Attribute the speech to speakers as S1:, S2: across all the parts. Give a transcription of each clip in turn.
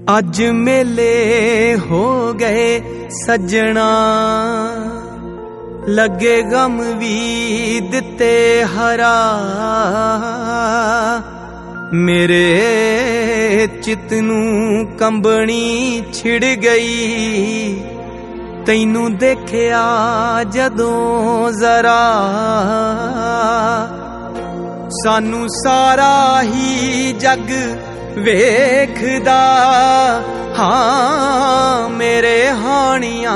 S1: अज मेले हो गए सजना, लगे गम भी दिते हरा। मेरे चित नू कंबनी छिड़ गई, तैनू देखिया जदों जरा। सानू सारा ही जग वेखदा, हाँ मेरे हानिया।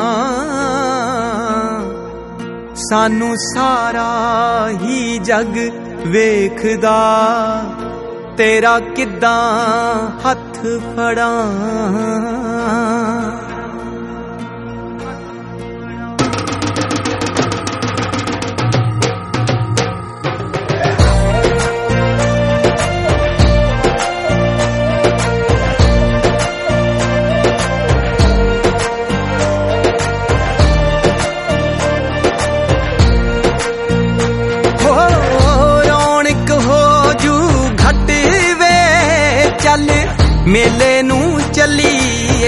S1: सानू सारा ही जग वेखदा, तेरा किद्दां हथ फड़ा। चल मेले नू चलीए,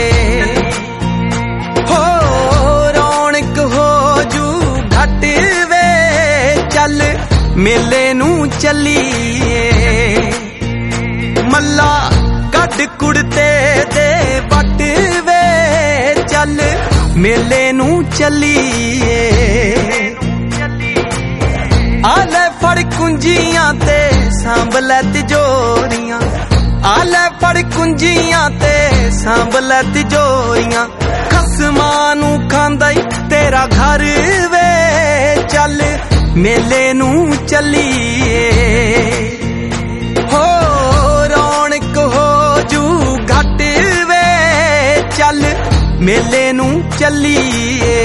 S1: हो रौनक हो जू घट वे। चल मेले नू चलीए, मल्ला कड कुड़ते दे बट वे। चल मेले नू चलीए, आले फड़ कुंजियां ते सांभले तिजोरियां। आले फड़ कुंजियां ते सांभले तिजोरियां। खसमां नू खांदा ई तेरा घर वे। चल मेले नू चलीए, हो रौनक हो जू घट वे। चल मेले नू चलीए,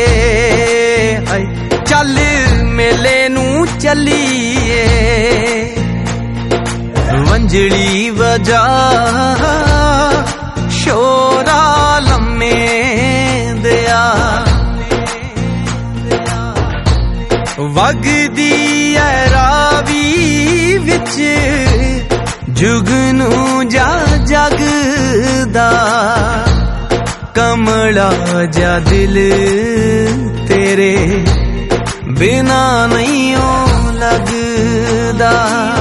S1: चल मेले नू चलीए। वंजली वजा शोरा लम्मे दिया, वगदी है रावी विच जुगनू जा जगदा। कमला जा दिल तेरे बिना नहीं ओ लगदा।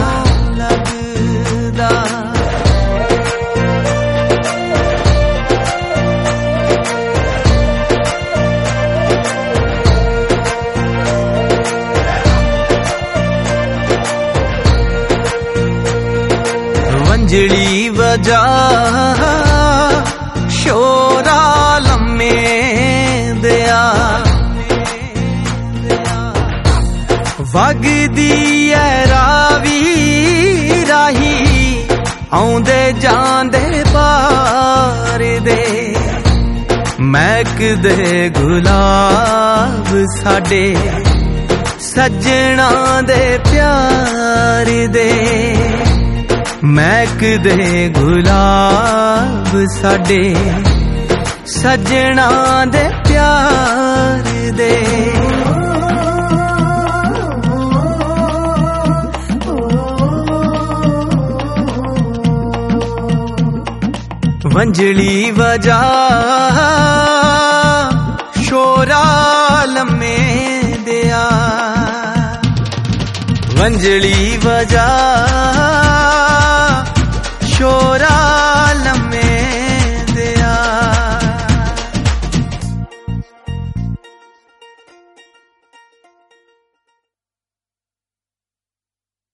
S1: वंजली वजा शोरा लम्मे दिया, वगदी है रावी राही। आउंदे जांदे पार दे, महकदे गुलाब साडे सजना दे प्यार दे। महकदे गुलाब साडे सजना दे प्यार दे। वंजली वजा शोरा लम्मे दिया, वंजली वजा